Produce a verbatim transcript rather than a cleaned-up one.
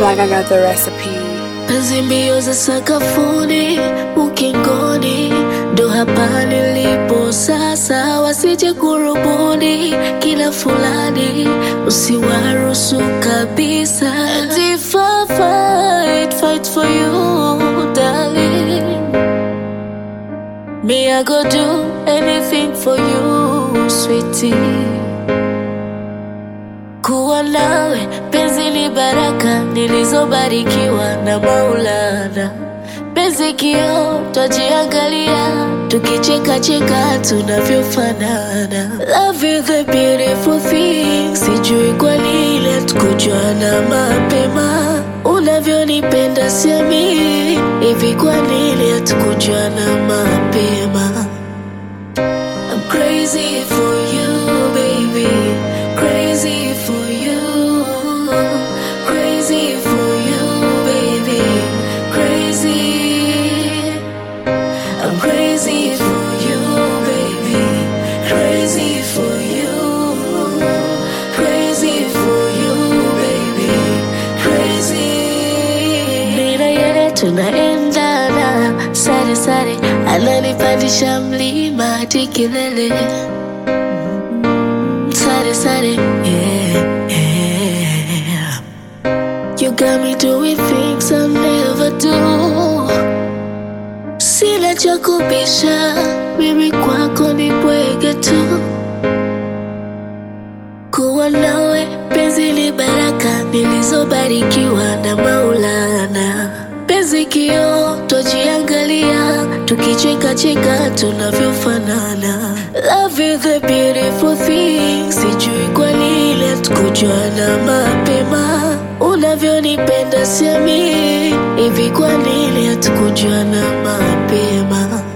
like I got the recipe. Penzi mbio za sakafuni, ukingoni, ndo hapa nilipo sasa. Wasije kurubuni kila fulani, usiwaruhusu kabisa. And if I fight, fight for you, darling, me I go do anything for you, sweetie. Kuwa nawe penzi ni baraka nilizobarikiwa na Maulana. Penzi kio twajiangalia, tukicheka cheka tunavyofanana. Love is the beautiful thing, sijui kwa nini hatukujuana mapema. Unavyonipenda siamini, hivi kwa nini hatukujuana mapema. I'm crazy for you, baby. Crazy for you, crazy for you, baby, crazy. I'm crazy for you, baby, crazy for you, crazy for you, baby, crazy. Nina yeye tunaendana, sare sare, ananipandisha mlima hadi kilele. Sare sare, yeah, yeah. You got me doing things I never do. Sina cha kubisha, mimi kwako ni bwege tu. Kuwa nawe penzi ni baraka nilizobarikiwa na Maulana. Penzi kio twajiangalia, tukicheka cheka tunavyofanana. Love is the beautiful thing, sijui kwa nini hatukujuana mapema. Unavyonipenda siamini, hivi kwa nini hatukujuana mapema.